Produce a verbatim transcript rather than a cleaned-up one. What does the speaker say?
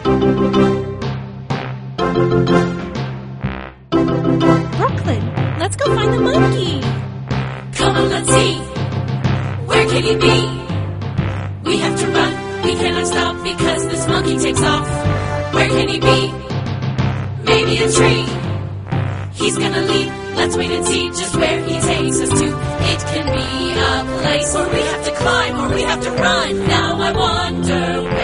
Brooklyn, let's go find the monkey. Come on, let's see. Where can he be? We have to run. We cannot stop because this monkey takes off. Where can he be? Maybe a tree. He's gonna leap. Let's wait and see just where he takes us to. It can be a place where we have to climb or we have to run. Now I wonder where